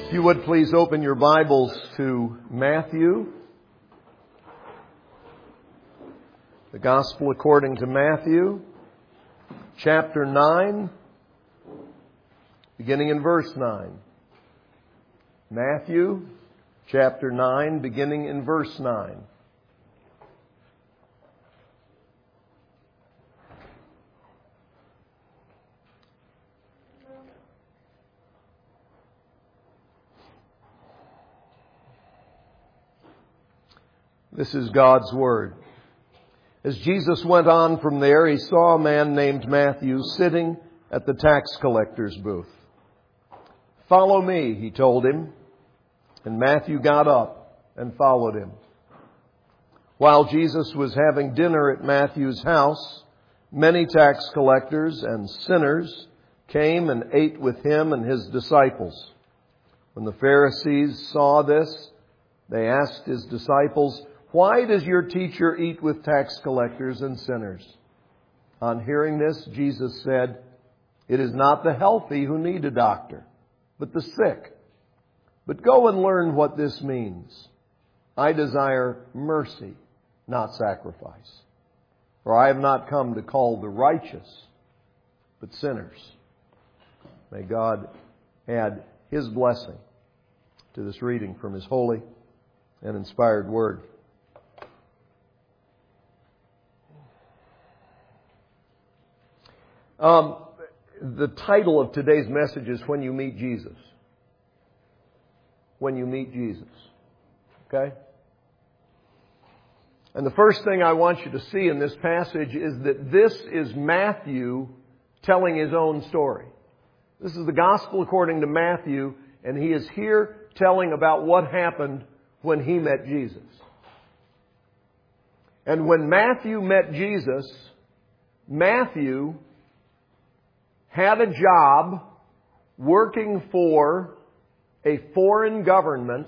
If you would please open your Bibles to Matthew, the Gospel according to Matthew, chapter 9, beginning in verse 9. Matthew, chapter 9, beginning in verse 9. This is God's Word. As Jesus went on from there, he saw a man named Matthew sitting at the tax collector's booth. "Follow me," he told him. And Matthew got up and followed him. While Jesus was having dinner at Matthew's house, many tax collectors and sinners came and ate with him and his disciples. When the Pharisees saw this, they asked his disciples, "Why does your teacher eat with tax collectors and sinners?" On hearing this, Jesus said, "It is not the healthy who need a doctor, but the sick. But go and learn what this means. I desire mercy, not sacrifice. For I have not come to call the righteous, but sinners." May God add His blessing to this reading from His holy and inspired Word. The title of today's message is When You Meet Jesus. When you meet Jesus. Okay? And the first thing I want you to see in this passage is that this is Matthew telling his own story. This is the Gospel according to Matthew, and he is here telling about what happened when he met Jesus. And when Matthew met Jesus, Matthew had a job working for a foreign government,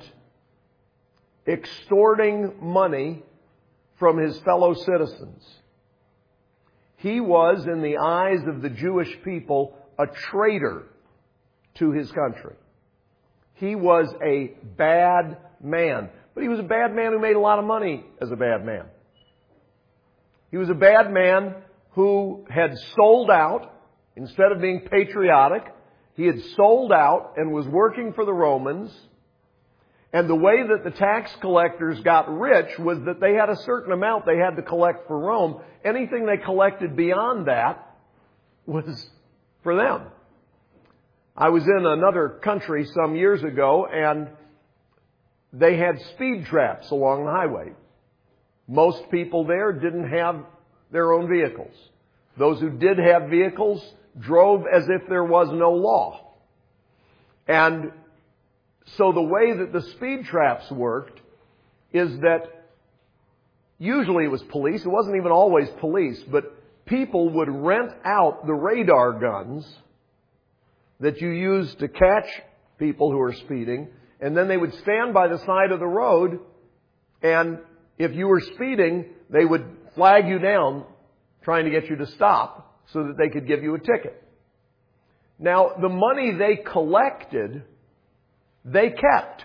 extorting money from his fellow citizens. He was, in the eyes of the Jewish people, a traitor to his country. He was a bad man. But he was a bad man who made a lot of money as a bad man. He was a bad man who had sold out. Instead of being patriotic, he had sold out and was working for the Romans. And the way that the tax collectors got rich was that they had a certain amount they had to collect for Rome. Anything they collected beyond that was for them. I was in another country some years ago, and they had speed traps along the highway. Most people there didn't have their own vehicles. Those who did have vehicles drove as if there was no law. And so the way that the speed traps worked is that usually it was police. It wasn't even always police, but people would rent out the radar guns that you use to catch people who are speeding, and then they would stand by the side of the road, and if you were speeding, they would flag you down trying to get you to stop so that they could give you a ticket. Now, the money they collected, they kept.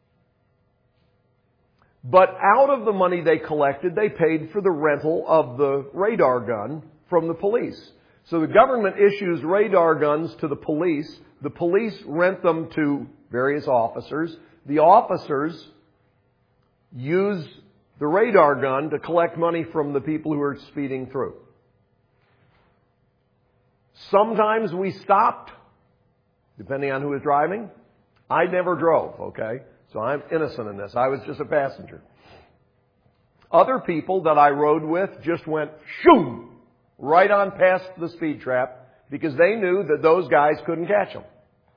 But out of the money they collected, they paid for the rental of the radar gun from the police. So the government issues radar guns to the police. The police rent them to various officers. The officers use the radar gun to collect money from the people who are speeding through. Sometimes we stopped, depending on who was driving. I never drove, okay? So I'm innocent in this. I was just a passenger. Other people that I rode with just went shoo right on past the speed trap because they knew that those guys couldn't catch them.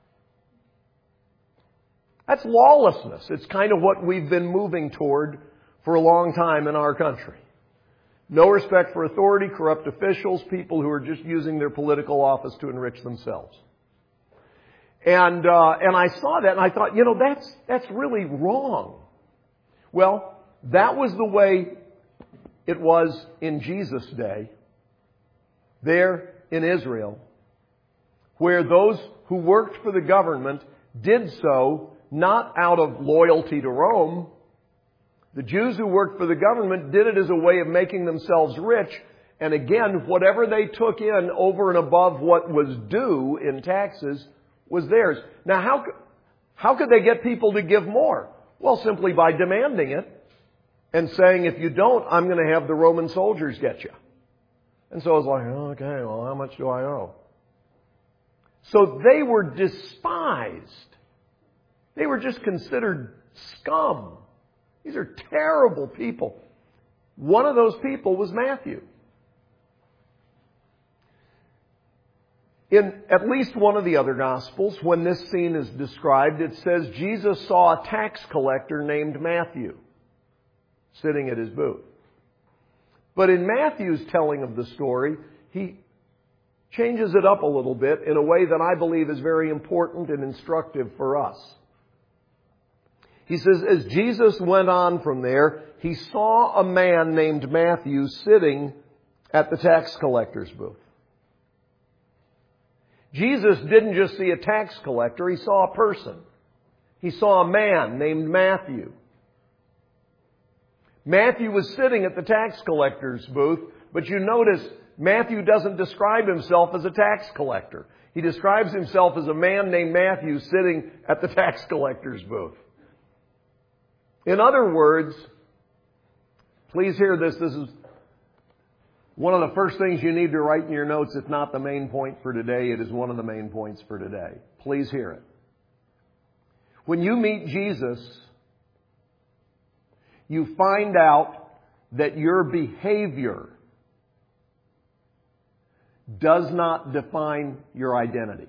That's lawlessness. It's kind of what we've been moving toward for a long time in our country. No respect for authority, corrupt officials, people who are just using their political office to enrich themselves. And I saw that and I thought, that's really wrong. Well, that was the way it was in Jesus' day, there in Israel, where those who worked for the government did so not out of loyalty to Rome. The Jews who worked for the government did it as a way of making themselves rich. And again, whatever they took in over and above what was due in taxes was theirs. Now, how could they get people to give more? Well, simply by demanding it and saying, if you don't, I'm going to have the Roman soldiers get you. And so I was like, okay, well, how much do I owe? So they were despised. They were just considered scum. These are terrible people. One of those people was Matthew. In at least one of the other Gospels, when this scene is described, it says Jesus saw a tax collector named Matthew sitting at his booth. But in Matthew's telling of the story, he changes it up a little bit in a way that I believe is very important and instructive for us. He says, as Jesus went on from there, he saw a man named Matthew sitting at the tax collector's booth. Jesus didn't just see a tax collector, he saw a person. He saw a man named Matthew. Matthew was sitting at the tax collector's booth, but you notice Matthew doesn't describe himself as a tax collector. He describes himself as a man named Matthew sitting at the tax collector's booth. In other words, please hear this. This is one of the first things you need to write in your notes. If not the main point for today, it is one of the main points for today. Please hear it. When you meet Jesus, you find out that your behavior does not define your identity.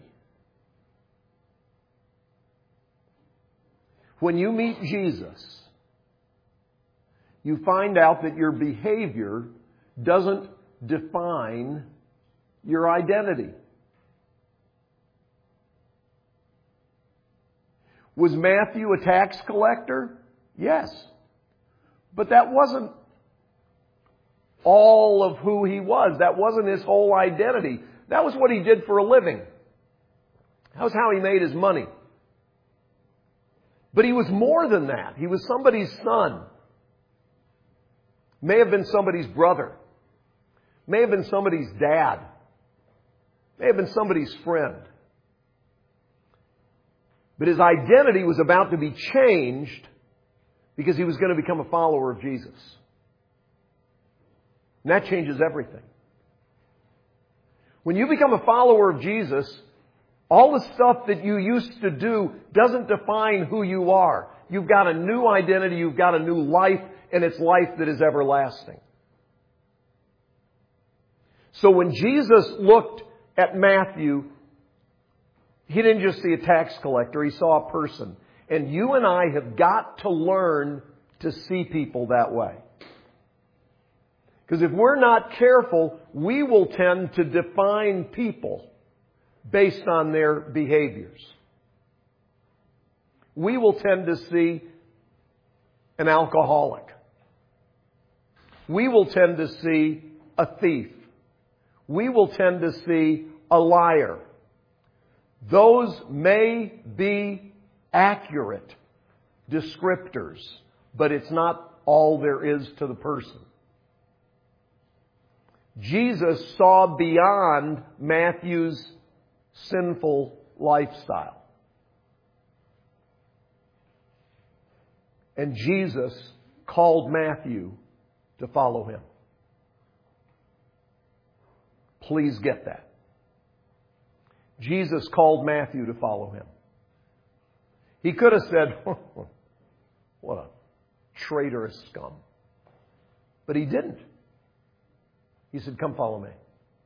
When you meet Jesus, you find out that your behavior doesn't define your identity. Was Matthew a tax collector? Yes. But that wasn't all of who he was. That wasn't his whole identity. That was what he did for a living. That was how he made his money. But he was more than that. He was somebody's son. May have been somebody's brother. May have been somebody's dad. May have been somebody's friend. But his identity was about to be changed because he was going to become a follower of Jesus. And that changes everything. When you become a follower of Jesus, all the stuff that you used to do doesn't define who you are. You've got a new identity, you've got a new life, and it's life that is everlasting. So when Jesus looked at Matthew, he didn't just see a tax collector, he saw a person. And you and I have got to learn to see people that way. Because if we're not careful, we will tend to define people based on their behaviors. We will tend to see an alcoholic. We will tend to see a thief. We will tend to see a liar. Those may be accurate descriptors, but it's not all there is to the person. Jesus saw beyond Matthew's sinful lifestyle. And Jesus called Matthew to follow him. Please get that. Jesus called Matthew to follow him. He could have said, what a traitorous scum. But he didn't. He said, come follow me.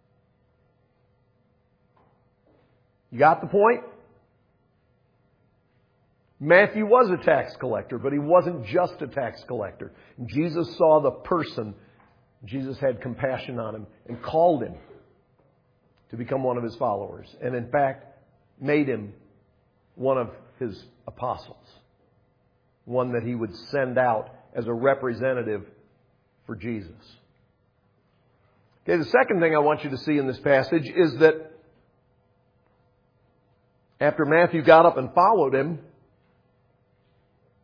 You got the point? Matthew was a tax collector, but he wasn't just a tax collector. Jesus saw the person. Jesus had compassion on him and called him to become one of his followers. And in fact, made him one of his apostles. One that he would send out as a representative for Jesus. Okay, the second thing I want you to see in this passage is that after Matthew got up and followed him,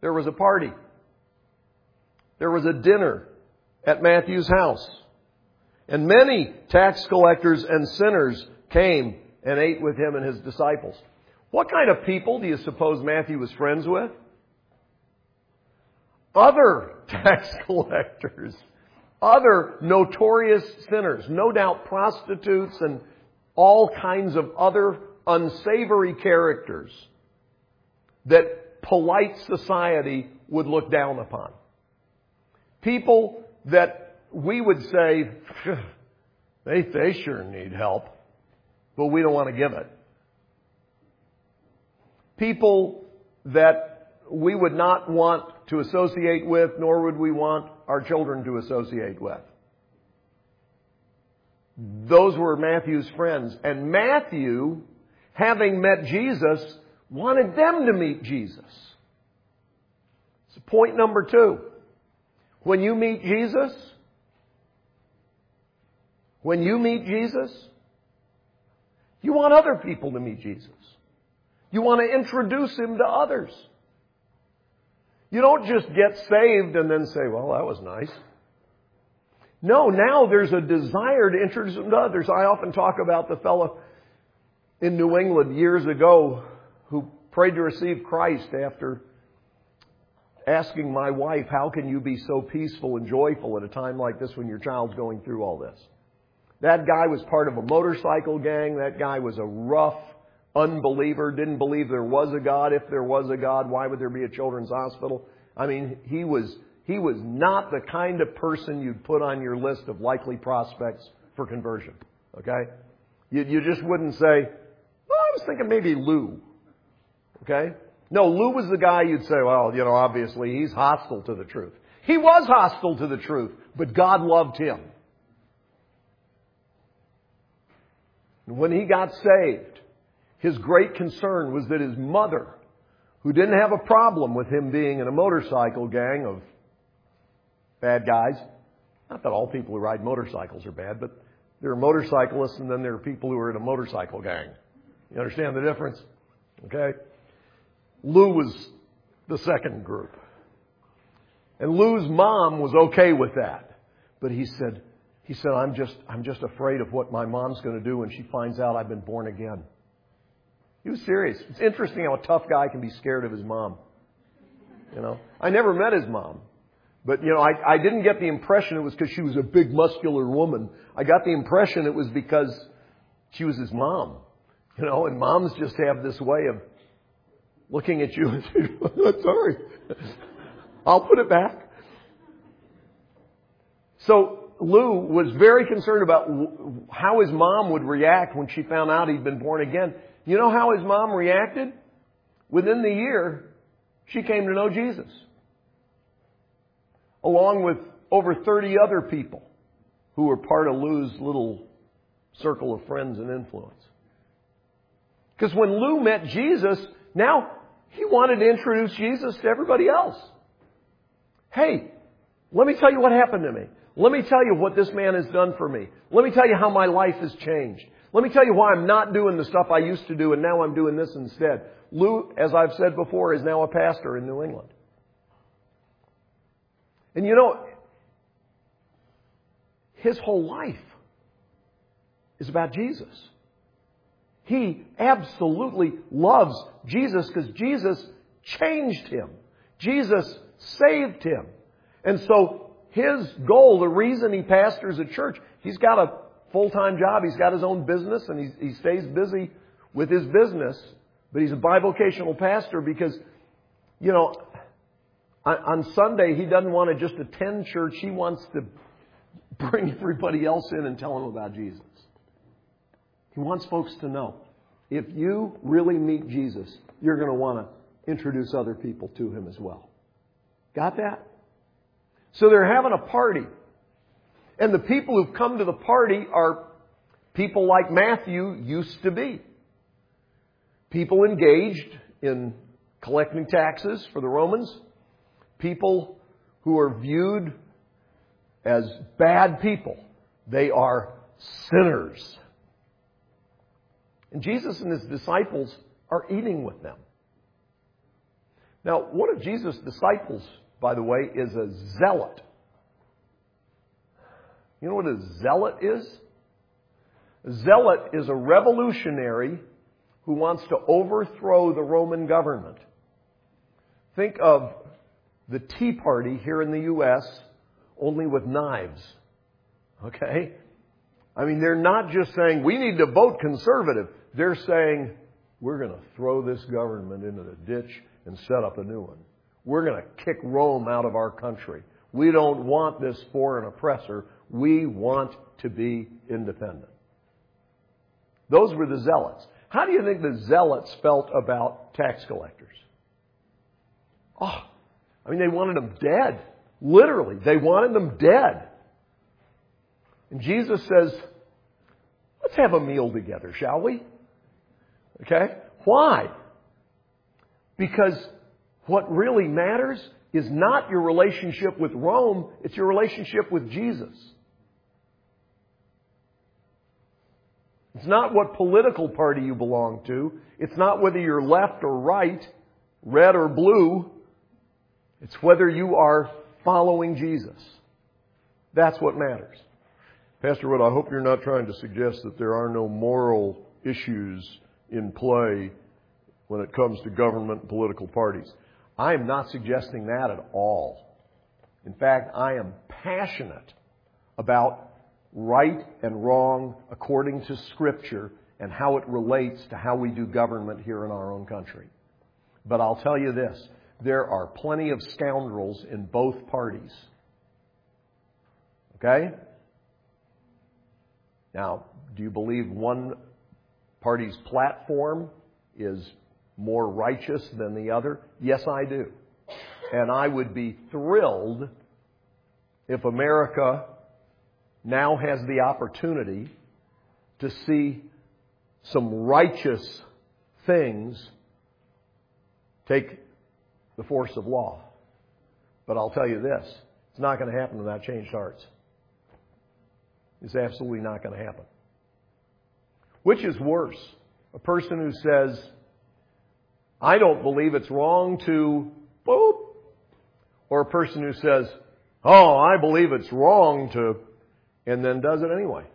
There was a party. There was a dinner at Matthew's house. And many tax collectors and sinners came and ate with him and his disciples. What kind of people do you suppose Matthew was friends with? Other tax collectors. Other notorious sinners. No doubt prostitutes and all kinds of other unsavory characters that polite society would look down upon. People that we would say, they sure need help, but we don't want to give it. People that we would not want to associate with, nor would we want our children to associate with. Those were Matthew's friends. And Matthew, having met Jesus, wanted them to meet Jesus. So point number 2. When you meet Jesus, you want other people to meet Jesus. You want to introduce Him to others. You don't just get saved and then say, well, that was nice. No, now there's a desire to introduce Him to others. I often talk about the fellow in New England years ago who prayed to receive Christ after asking my wife, how can you be so peaceful and joyful at a time like this when your child's going through all this? That guy was part of a motorcycle gang. That guy was a rough unbeliever, didn't believe there was a God. If there was a God, why would there be a children's hospital? I mean, he was not the kind of person you'd put on your list of likely prospects for conversion. Okay? You just wouldn't say, well, I was thinking maybe Lou. Okay? No, Lou was the guy you'd say, well, obviously he's hostile to the truth. He was hostile to the truth, but God loved him. And when he got saved, his great concern was that his mother, who didn't have a problem with him being in a motorcycle gang of bad guys, not that all people who ride motorcycles are bad, but there are motorcyclists and then there are people who are in a motorcycle gang. You understand the difference? Okay? Lou was the second group. And Lou's mom was okay with that. But he said, I'm just afraid of what my mom's going to do when she finds out I've been born again. He was serious. It's interesting how a tough guy can be scared of his mom. I never met his mom. But, I didn't get the impression it was because she was a big muscular woman. I got the impression it was because she was his mom. And moms just have this way of looking at you and saying, sorry, I'll put it back. So Lou was very concerned about how his mom would react when she found out he'd been born again. You know how his mom reacted? Within the year, she came to know Jesus, along with over 30 other people who were part of Lou's little circle of friends and influence. Because when Lou met Jesus, now he wanted to introduce Jesus to everybody else. Hey, let me tell you what happened to me. Let me tell you what this man has done for me. Let me tell you how my life has changed. Let me tell you why I'm not doing the stuff I used to do and now I'm doing this instead. Lou, as I've said before, is now a pastor in New England. And his whole life is about Jesus. He absolutely loves Jesus because Jesus changed him. Jesus saved him. And so his goal, the reason he pastors a church, he's got a full-time job. He's got his own business and he stays busy with his business. But he's a bivocational pastor because, on Sunday he doesn't want to just attend church. He wants to bring everybody else in and tell them about Jesus. He wants folks to know, if you really meet Jesus, you're going to want to introduce other people to Him as well. Got that? So they're having a party. And the people who've come to the party are people like Matthew used to be. People engaged in collecting taxes for the Romans. People who are viewed as bad people. They are sinners. And Jesus and His disciples are eating with them. Now, one of Jesus' disciples, by the way, is a zealot. You know what a zealot is? A zealot is a revolutionary who wants to overthrow the Roman government. Think of the Tea Party here in the U.S., only with knives. Okay? I mean, they're not just saying, we need to vote conservative. They're saying, we're going to throw this government into the ditch and set up a new one. We're going to kick Rome out of our country. We don't want this foreign oppressor. We want to be independent. Those were the zealots. How do you think the zealots felt about tax collectors? Oh, I mean, they wanted them dead. Literally, they wanted them dead. And Jesus says, let's have a meal together, shall we? Okay? Why? Because what really matters is not your relationship with Rome, it's your relationship with Jesus. It's not what political party you belong to. It's not whether you're left or right, red or blue. It's whether you are following Jesus. That's what matters. Pastor Wood, I hope you're not trying to suggest that there are no moral issues in play when it comes to government and political parties. I am not suggesting that at all. In fact, I am passionate about right and wrong according to Scripture and how it relates to how we do government here in our own country. But I'll tell you this, there are plenty of scoundrels in both parties. Okay? Now, do you believe one party's platform is more righteous than the other? Yes, I do. And I would be thrilled if America now has the opportunity to see some righteous things take the force of law. But I'll tell you this, it's not going to happen without changed hearts. It's absolutely not going to happen. Which is worse? A person who says, I don't believe it's wrong to boop, or a person who says, oh, I believe it's wrong to, and then does it anyway.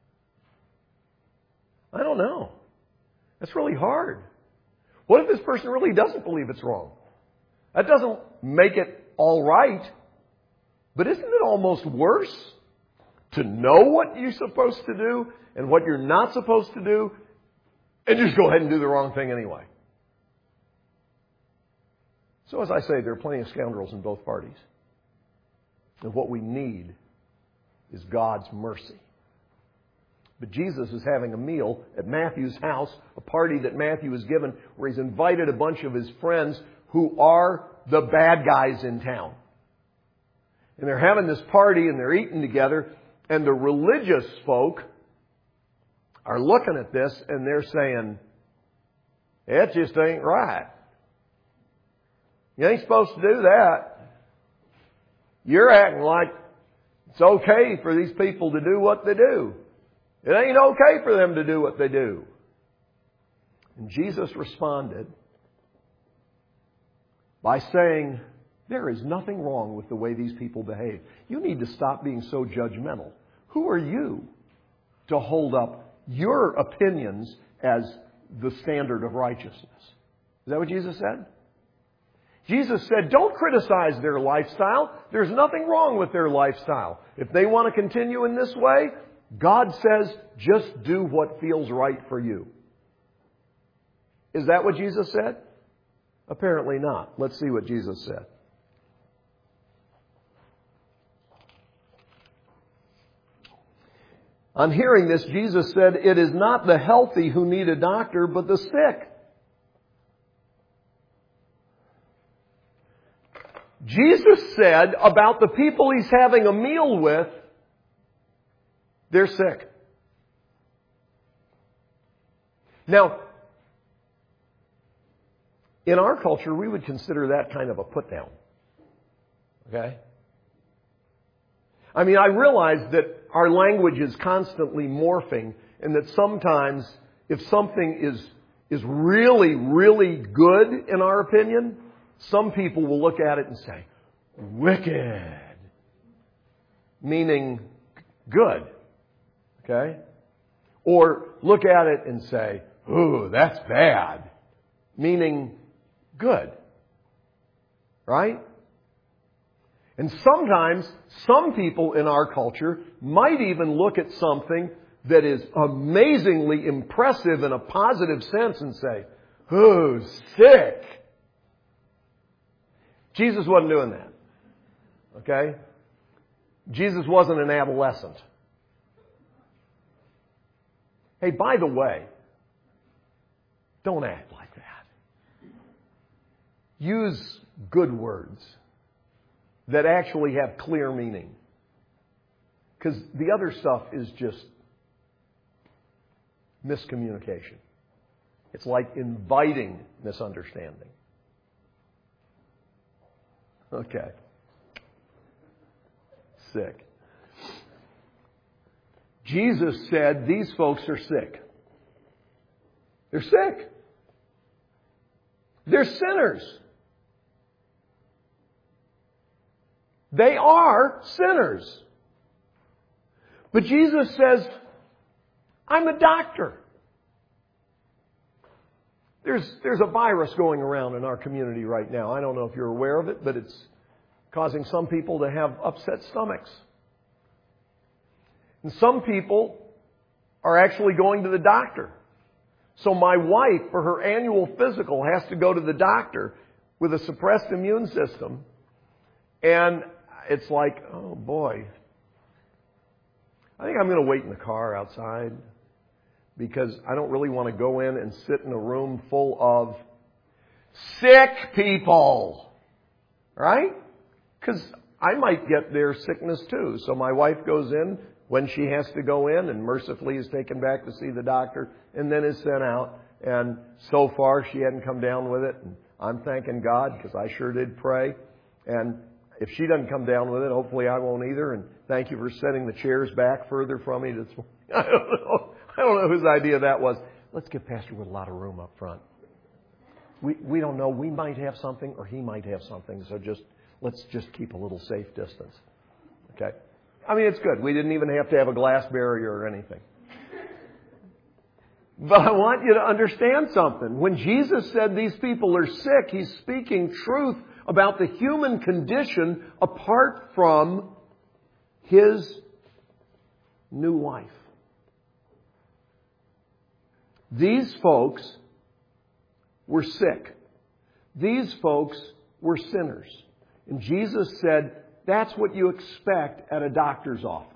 I don't know. That's really hard. What if this person really doesn't believe it's wrong? That doesn't make it all right. But isn't it almost worse to know what you're supposed to do and what you're not supposed to do and just go ahead and do the wrong thing anyway? So as I say, there are plenty of scoundrels in both parties. And what we need is God's mercy. But Jesus is having a meal at Matthew's house, a party that Matthew has given, where he's invited a bunch of his friends who are the bad guys in town. And they're having this party and they're eating together, and the religious folk are looking at this and they're saying, it just ain't right. You ain't supposed to do that. You're acting like it's okay for these people to do what they do. It ain't okay for them to do what they do. And Jesus responded by saying, there is nothing wrong with the way these people behave. You need to stop being so judgmental. Who are you to hold up your opinions as the standard of righteousness? Is that what Jesus said? Jesus said, don't criticize their lifestyle. There's nothing wrong with their lifestyle. If they want to continue in this way, God says, just do what feels right for you. Is that what Jesus said? Apparently not. Let's see what Jesus said. On hearing this, Jesus said, it is not the healthy who need a doctor, but the sick. Jesus said about the people he's having a meal with, they're sick. Now, in our culture, we would consider that kind of a put down. Okay? I mean, I realize that our language is constantly morphing, and that sometimes if something is really, really good in our opinion, Some people will look at it and say, wicked, meaning good. Okay? Or look at it and say, ooh, that's bad, meaning good. Right? And sometimes, some people in our culture might even look at something that is amazingly impressive in a positive sense and say, ooh, sick. Jesus wasn't doing that. Okay? Jesus wasn't an adolescent. Hey, by the way, don't act like that. Use good words that actually have clear meaning. Because the other stuff is just miscommunication. It's like inviting misunderstanding. Okay. Sick. Jesus said these folks are sick. They're sick. They're sinners. They are sinners. But Jesus says, I'm a doctor. There's a virus going around in our community right now. I don't know if you're aware of it, but it's causing some people to have upset stomachs. And some people are actually going to the doctor. So my wife, for her annual physical, has to go to the doctor with a suppressed immune system. And it's like, oh boy, I think I'm going to wait in the car outside because I don't really want to go in and sit in a room full of sick people. Right? Because I might get their sickness too. So my wife goes in when she has to go in and mercifully is taken back to see the doctor and then is sent out. And so far she hadn't come down with it. And I'm thanking God because I sure did pray. And if she doesn't come down with it, hopefully I won't either. And thank you for setting the chairs back further from me. I don't know whose idea that was. Let's give Pastor Wood a lot of room up front. We don't know. We might have something or he might have something. So let's just keep a little safe distance. Okay? I mean, it's good. We didn't even have to have a glass barrier or anything. But I want you to understand something. When Jesus said these people are sick, He's speaking truth about the human condition apart from His new life. These folks were sick. These folks were sinners. And Jesus said, that's what you expect at a doctor's office.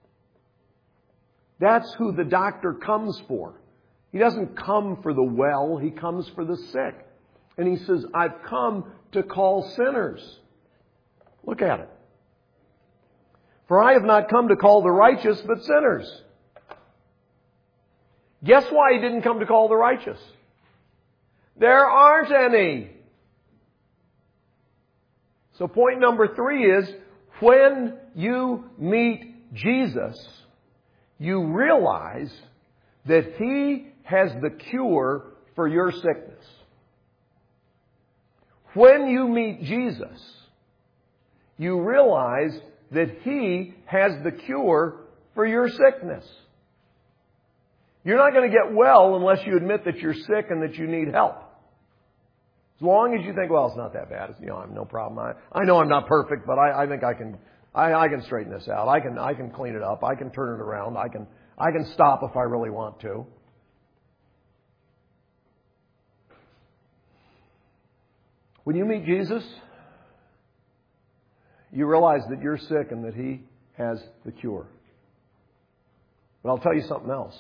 That's who the doctor comes for. He doesn't come for the well, He comes for the sick. And He says, I've come to call sinners. Look at it. For I have not come to call the righteous, but sinners. Guess why He didn't come to call the righteous? There aren't any. So point number 3 is, when you meet Jesus, you realize that He has the cure for your sickness. When you meet Jesus, you realize that He has the cure for your sickness. You're not going to get well unless you admit that you're sick and that you need help. As long as you think, well, it's not that bad. It's, I have no problem. I know I'm not perfect, but I think I can straighten this out. I can clean it up. I can turn it around. I can stop if I really want to. When you meet Jesus, you realize that you're sick and that He has the cure. But I'll tell you something else.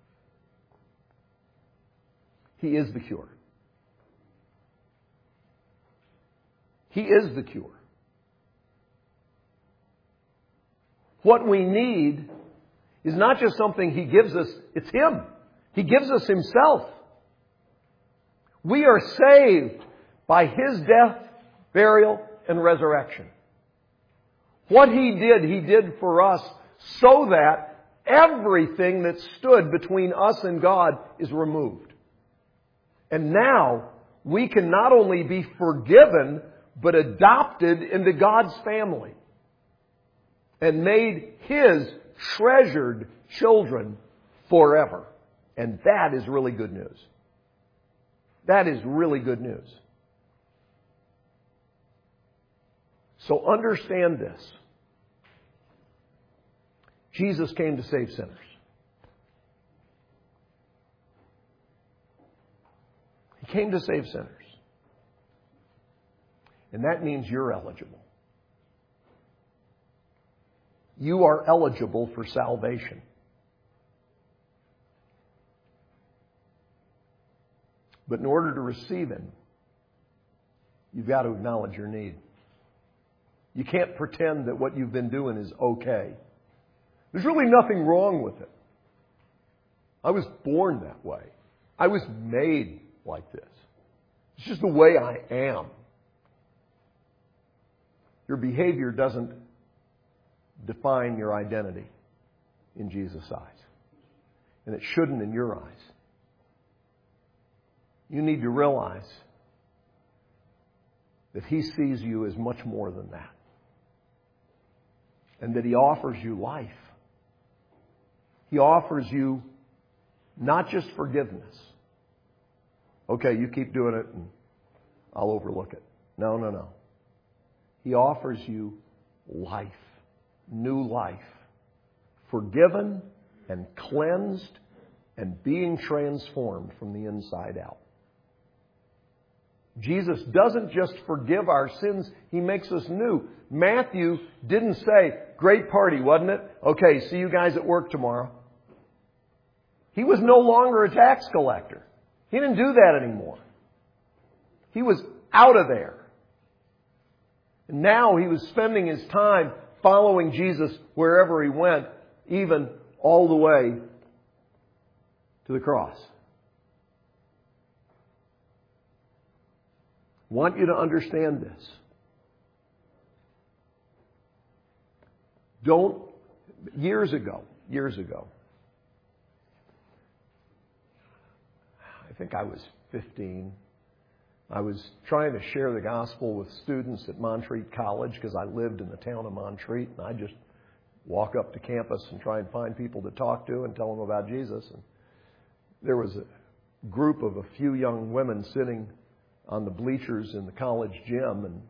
He is the cure. He is the cure. What we need is not just something He gives us, it's Him. He gives us Himself. We are saved by His death, burial, and resurrection. What He did for us so that everything that stood between us and God is removed. And now we can not only be forgiven, but adopted into God's family and made His treasured children forever. And that is really good news. That is really good news. So understand this. Jesus came to save sinners. He came to save sinners. And that means you're eligible. You are eligible for salvation. But in order to receive Him, you've got to acknowledge your need. You can't pretend that what you've been doing is okay. There's really nothing wrong with it. I was born that way. I was made like this. It's just the way I am. Your behavior doesn't define your identity in Jesus' eyes. And it shouldn't in your eyes. You need to realize that He sees you as much more than that. And that He offers you life. He offers you not just forgiveness. Okay, you keep doing it and I'll overlook it. No, no, no. He offers you life. New life. Forgiven and cleansed and being transformed from the inside out. Jesus doesn't just forgive our sins, He makes us new. Matthew didn't say, great party, wasn't it? Okay, see you guys at work tomorrow. He was no longer a tax collector. He didn't do that anymore. He was out of there. And now he was spending his time following Jesus wherever he went, even all the way to the cross. I want you to understand this. Years ago, I think I was 15, I was trying to share the gospel with students at Montreat College because I lived in the town of Montreat, and I just walk up to campus and try and find people to talk to and tell them about Jesus. And there was a group of a few young women sitting on the bleachers in the college gym, and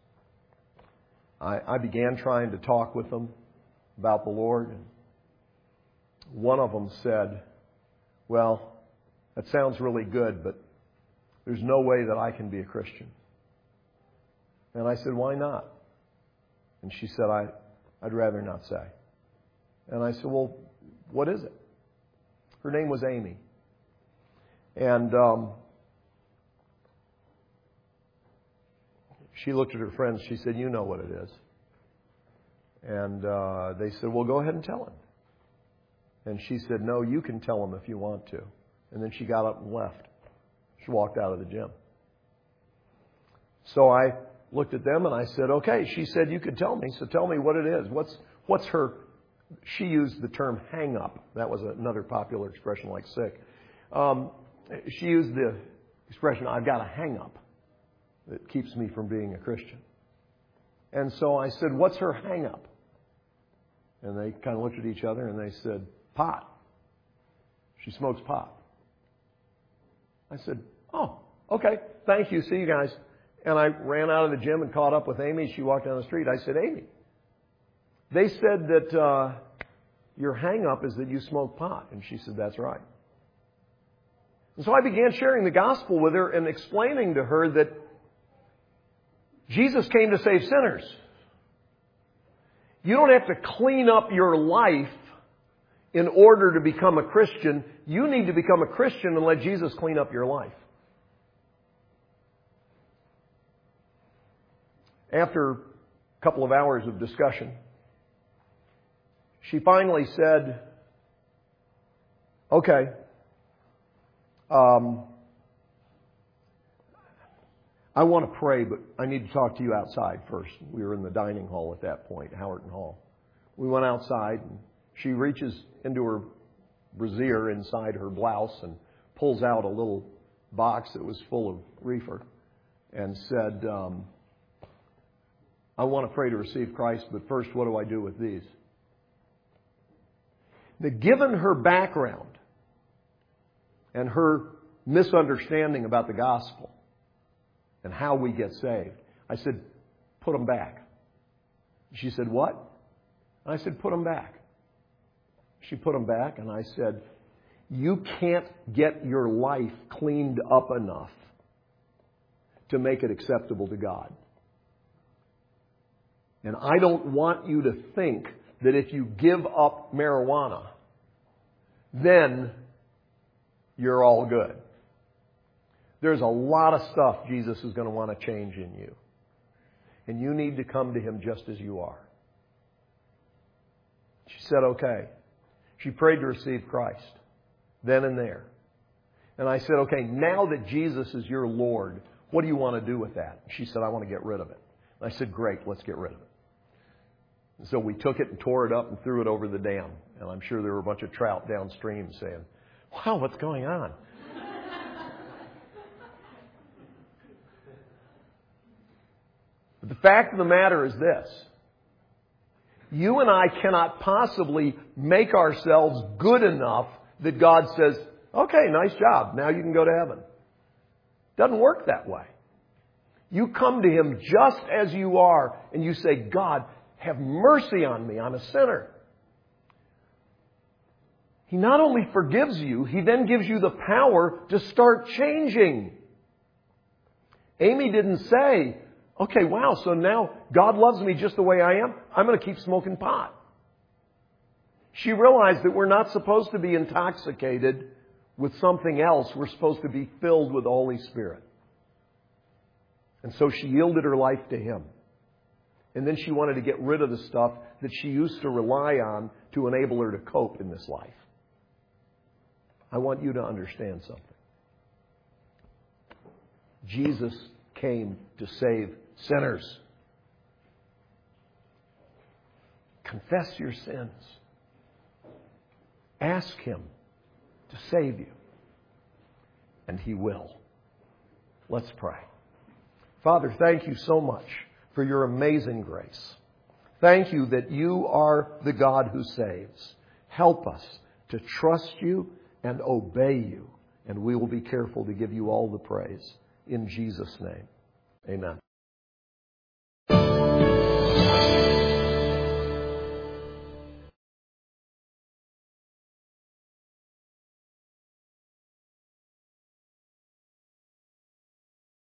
I began trying to talk with them about the Lord. And one of them said, well, that sounds really good, but there's no way that I can be a Christian. And I said, why not? And she said, I'd rather not say. And I said, well, what is it? Her name was Amy. And she looked at her friends. She said, you know what it is. And they said, well, go ahead and tell him. And she said, no, you can tell him if you want to. And then she got up and left. She walked out of the gym. So I looked at them and I said, okay. She said, you could tell me. So tell me what it is. What's her... She used the term hang up. That was another popular expression like sick. She used the expression, I've got a hang up that keeps me from being a Christian. And so I said, what's her hang up? And they kind of looked at each other and they said, pot. She smokes pot. I said, oh, okay, thank you, see you guys. And I ran out of the gym and caught up with Amy. She walked down the street. I said, Amy, they said that your hang-up is that you smoke pot. And she said, that's right. And so I began sharing the gospel with her and explaining to her that Jesus came to save sinners. You don't have to clean up your life in order to become a Christian. You need to become a Christian and let Jesus clean up your life. After a couple of hours of discussion, she finally said, okay, I want to pray, but I need to talk to you outside first. We were in the dining hall at that point, Howerton Hall. We went outside, and she reaches into her brassiere inside her blouse and pulls out a little box that was full of reefer and said, I want to pray to receive Christ, but first, what do I do with these? Now, given her background and her misunderstanding about the gospel and how we get saved, I said, put them back. She said, what? I said, put them back. She put them back, and I said, you can't get your life cleaned up enough to make it acceptable to God. And I don't want you to think that if you give up marijuana, then you're all good. There's a lot of stuff Jesus is going to want to change in you. And you need to come to Him just as you are. She said, okay. She prayed to receive Christ then and there. And I said, okay, now that Jesus is your Lord, what do you want to do with that? She said, I want to get rid of it. And I said, great, let's get rid of it. And so we took it and tore it up and threw it over the dam. And I'm sure there were a bunch of trout downstream saying, wow, what's going on? But the fact of the matter is this. You and I cannot possibly make ourselves good enough that God says, okay, nice job. Now you can go to heaven. It doesn't work that way. You come to Him just as you are and you say, God, have mercy on me. I'm a sinner. He not only forgives you, He then gives you the power to start changing. Amy didn't say, okay, wow, so now God loves me just the way I am. I'm going to keep smoking pot. She realized that we're not supposed to be intoxicated with something else. We're supposed to be filled with the Holy Spirit. And so she yielded her life to Him. And then she wanted to get rid of the stuff that she used to rely on to enable her to cope in this life. I want you to understand something. Jesus came to save sinners. Confess your sins. Ask Him to save you. And He will. Let's pray. Father, thank you so much for your amazing grace. Thank you that you are the God who saves. Help us to trust you and obey you. And we will be careful to give you all the praise. In Jesus' name, amen.